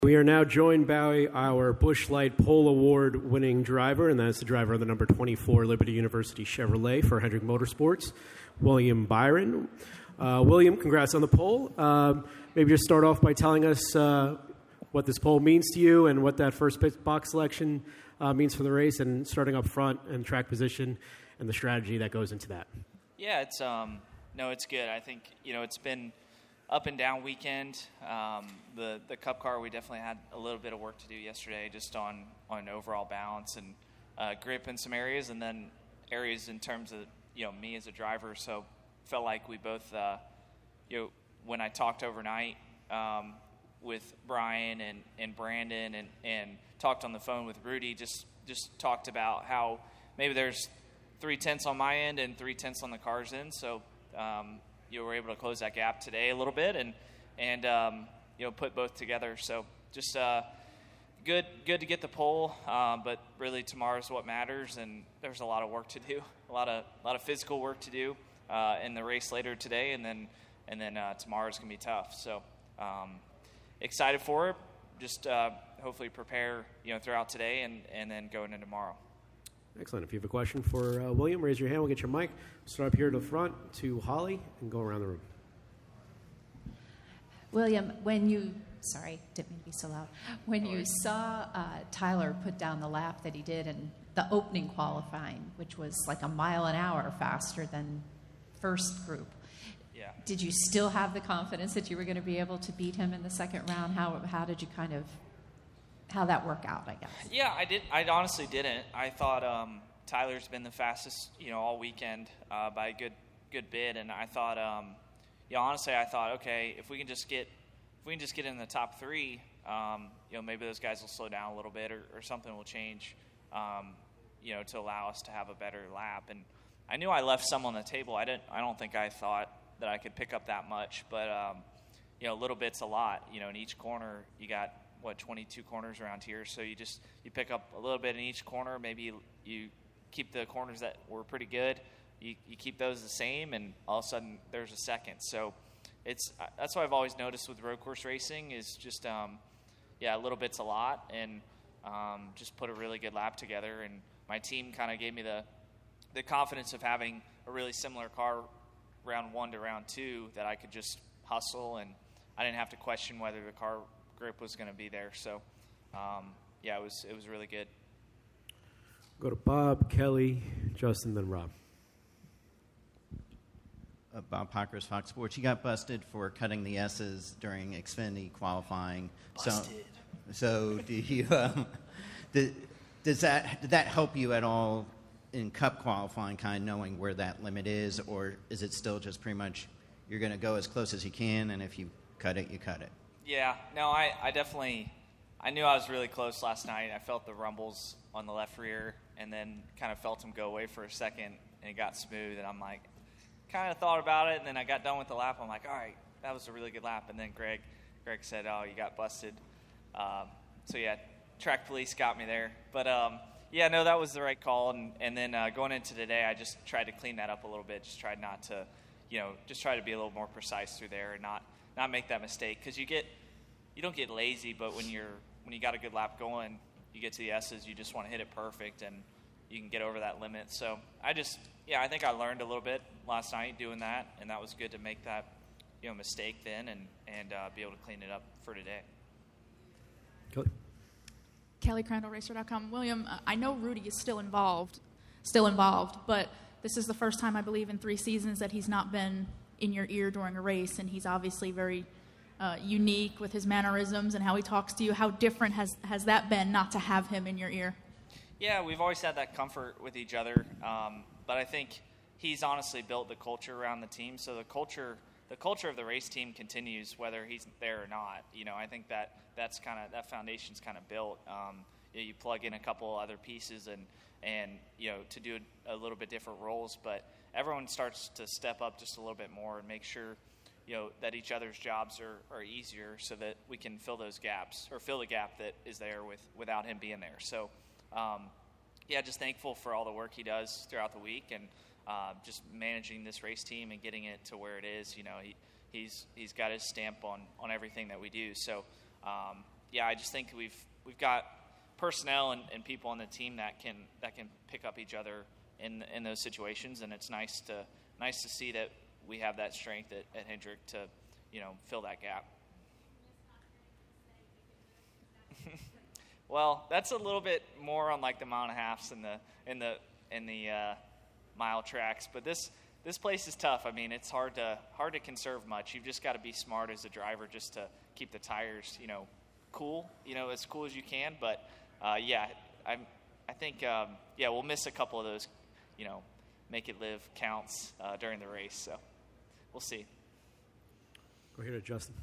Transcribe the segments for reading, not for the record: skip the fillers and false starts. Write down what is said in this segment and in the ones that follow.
We are now joined by our Busch Light Pole Award winning driver, and that's the driver of the number 24 Liberty University Chevrolet for Hendrick Motorsports, William Byron. William, congrats on the pole. Maybe just start off by telling us what this pole means to you and what that first pit box selection means for the race, and starting up front and track position and the strategy that goes into that. Yeah, it's good. I think, it's been up and down weekend. The Cup car, we definitely had a little bit of work to do yesterday just on overall balance and grip in some areas, and then areas in terms of, me as a driver. So felt like we both, when I talked overnight with Brian and Brandon and talked on the phone with Rudy, just talked about how maybe there's 3/10 on my end and 3/10 on the car's end. So, you were able to close that gap today a little bit and put both together. So just good to get the pole, but really tomorrow's what matters, and there's a lot of work to do, a lot of physical work to do in the race later today, and then tomorrow's gonna be tough. So excited for it. Just hopefully prepare throughout today and then going into tomorrow. Excellent. If you have a question for William, raise your hand. We'll get your mic. Start up here to the front to Holly and go around the room. William, didn't mean to be so loud. When you saw Tyler put down the lap that he did in the opening qualifying, which was like a mile an hour faster than first group, did you still have the confidence that you were going to be able to beat him in the second round? How did you how that work out, I guess? Yeah, I did. I honestly didn't. I thought Tyler's been the fastest, all weekend by a good bit, and I thought, honestly, okay, if we can just get in the top three, maybe those guys will slow down a little bit, or something will change, to allow us to have a better lap. And I knew I left some on the table. I don't think I thought that I could pick up that much, but a little bit's a lot. In each corner, you got 22 corners around here, so you pick up a little bit in each corner. Maybe you keep the corners that were pretty good, you keep those the same, and all of a sudden there's a second. So that's what I've always noticed with road course racing is just a little bit's a lot, and just put a really good lap together. And my team kind of gave me the confidence of having a really similar car round one to round two, that I could just hustle, and I didn't have to question whether the car grip was going to be there. So it was really good. Go to Bob, Kelly, Justin, then Rob. Bob Pockers, Fox Sports. You got busted for cutting the S's during Xfinity qualifying. Busted. So do you did that help you at all in Cup qualifying, kind of knowing where that limit is, or is it still just pretty much you're going to go as close as you can, and if you cut it, you cut it? Yeah, no, I definitely, I knew I was really close last night. I felt the rumbles on the left rear, and then kind of felt them go away for a second, and it got smooth, and I'm like, kind of thought about it, and then I got done with the lap. I'm like, all right, that was a really good lap. And then Greg said, oh, you got busted. Track police got me there. But, that was the right call. And then going into today, I just tried to clean that up a little bit, just tried not to, just try to be a little more precise through there and not make that mistake. Because you don't get lazy, but when you got a good lap going, you get to the S's, you just want to hit it perfect, and you can get over that limit. So I think I learned a little bit last night doing that, and that was good to make that mistake then and be able to clean it up for today. Kelly Crandall, Racer.com. William, I know Rudy is still involved, but this is the first time, I believe, in 3 seasons that he's not been in your ear during a race, and he's obviously very unique with his mannerisms and how he talks to you. How different has that been not to have him in your ear? Yeah, we've always had that comfort with each other, but I think he's honestly built the culture around the team. So the culture of the race team continues whether he's there or not. I think that foundation's kind of built. You plug in a couple other pieces and to do a little bit different roles, but everyone starts to step up just a little bit more and make sure that each other's jobs are easier, so that we can fill those gaps, or fill the gap that is there without him being there. So just thankful for all the work he does throughout the week, and just managing this race team and getting it to where it is. He's got his stamp on everything that we do. So yeah, I just think we've got personnel and people on the team that can pick up each other in those situations, and it's nice to see that we have that strength at Hendrick to fill that gap. Well, that's a little bit more on like the mile and a halves in the mile tracks, but this place is tough. I mean, it's hard to conserve much. You've just got to be smart as a driver just to keep the tires, cool, as cool as you can. But I think we'll miss a couple of those, make it live counts during the race. So we'll see. Go here to Justin.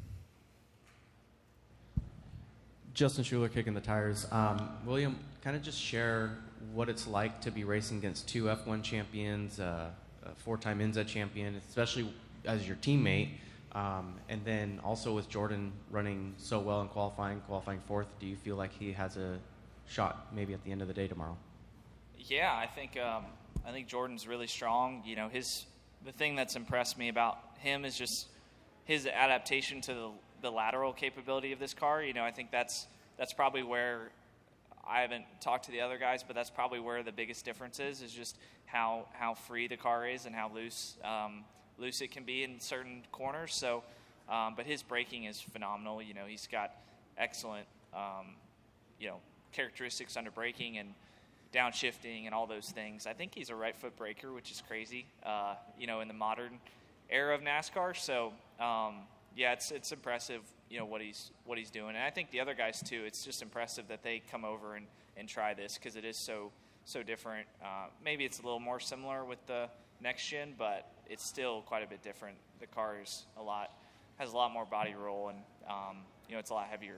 Justin Schuler kicking the tires. William, kind of just share what it's like to be racing against two F1 champions, a four-time NZ champion, especially as your teammate, and then also with Jordan running so well in qualifying fourth. Do you feel like he has a shot maybe at the end of the day tomorrow? Yeah, I think Jordan's really strong. The thing that's impressed me about him is just his adaptation to the lateral capability of this car. I think that's probably where I haven't talked to the other guys, but that's probably where the biggest difference is just how free the car is and how loose it can be in certain corners. So, but his braking is phenomenal. He's got excellent, characteristics under braking and downshifting and all those things. I think he's a right foot braker, which is crazy, in the modern era of NASCAR. So, it's impressive, what he's doing. And I think the other guys too, it's just impressive that they come over and try this because it is so different. Maybe it's a little more similar with the next gen, but it's still quite a bit different. The car has a lot more body roll, and it's a lot heavier.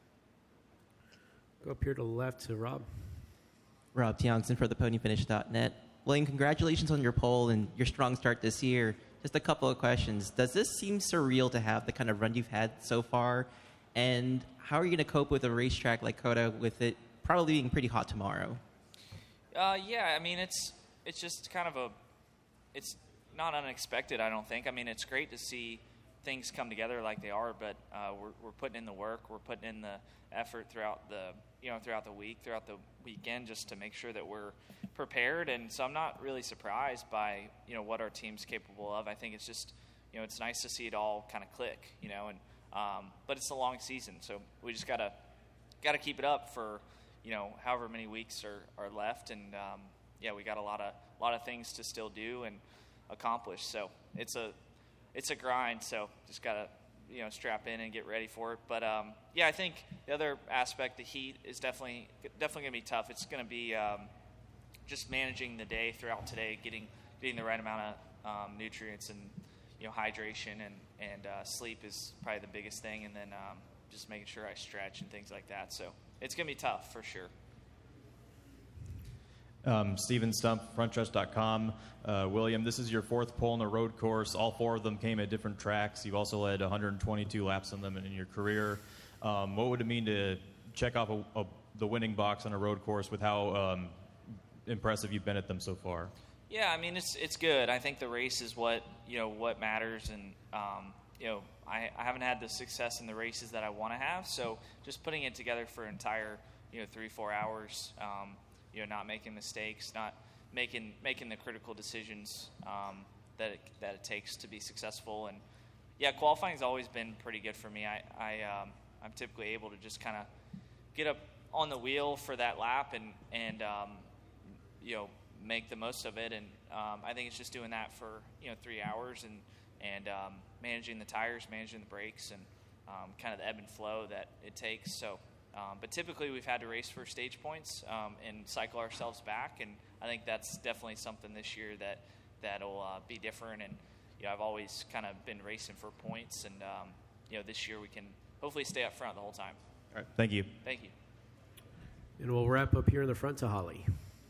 Go up here to the left to Rob. Rob Tiongson for theponyfinish.net. William, congratulations on your pole and your strong start this year. Just a couple of questions. Does this seem surreal to have the kind of run you've had so far? And how are you going to cope with a racetrack like COTA with it probably being pretty hot tomorrow? I mean, it's just kind of it's not unexpected, I don't think. I mean, it's great to see things come together like they are, but we're putting in the work. We're putting in the effort throughout the week, throughout the weekend, just to make sure that we're prepared. And so I'm not really surprised by what our team's capable of. I think it's just it's nice to see it all kind of click, but it's a long season, so we just gotta keep it up for however many weeks are left, and we got a lot of things to still do and accomplish. So it's a grind. So just gotta strap in and get ready for it. But I think the other aspect, the heat, is definitely gonna be tough. It's gonna be just managing the day throughout today, getting the right amount of nutrients and hydration and sleep is probably the biggest thing, and then just making sure I stretch and things like that. So it's gonna be tough for sure. Steven Stump, frontstretch.com. William, this is your fourth pole on a road course. All four of them came at different tracks. You've also led 122 laps on them in your career. What would it mean to check off the winning box on a road course with how impressive you've been at them so far? Yeah, I mean, it's good. I think the race is what matters, and I haven't had the success in the races that I want to have. So just putting it together for an entire 3-4 hours. Not making mistakes, not making the critical decisions that it takes to be successful. And qualifying's always been pretty good for me. I'm typically able to just kind of get up on the wheel for that lap and make the most of it. And I think it's just doing that for 3 hours and managing the tires, managing the brakes, and kind of the ebb and flow that it takes. So. But typically we've had to race for stage points and cycle ourselves back, and I think that's definitely something this year that'll be different. And I've always kind of been racing for points, and this year we can hopefully stay up front the whole time. All right, thank you. Thank you. And we'll wrap up here in the front to Holly.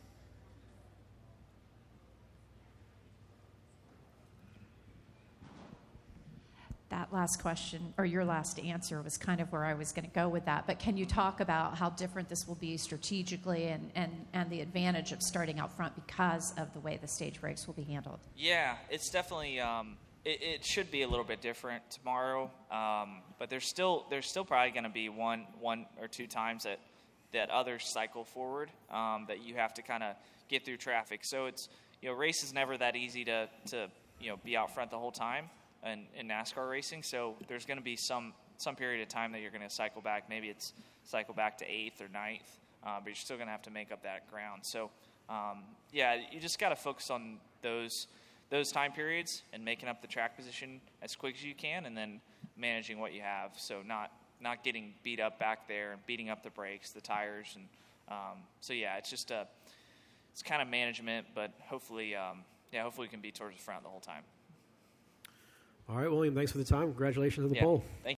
That last question, or your last answer, was kind of where I was going to go with that. But can you talk about how different this will be strategically and the advantage of starting out front because of the way the stage breaks will be handled? Yeah, it's definitely it should be a little bit different tomorrow, but there's still probably going to be one or two times that others cycle forward that you have to kind of get through traffic. So it's race is never that easy to be out front the whole time in NASCAR racing. So there's going to be some period of time that you're going to cycle back. Maybe it's cycle back to 8th or 9th, but you're still going to have to make up that ground. So you just got to focus on those time periods and making up the track position as quick as you can, and then managing what you have. So not getting beat up back there and beating up the brakes, the tires, and it's just it's kind of management, but hopefully we can be towards the front the whole time. All right, William, thanks for the time. Congratulations on the pole. Thank you.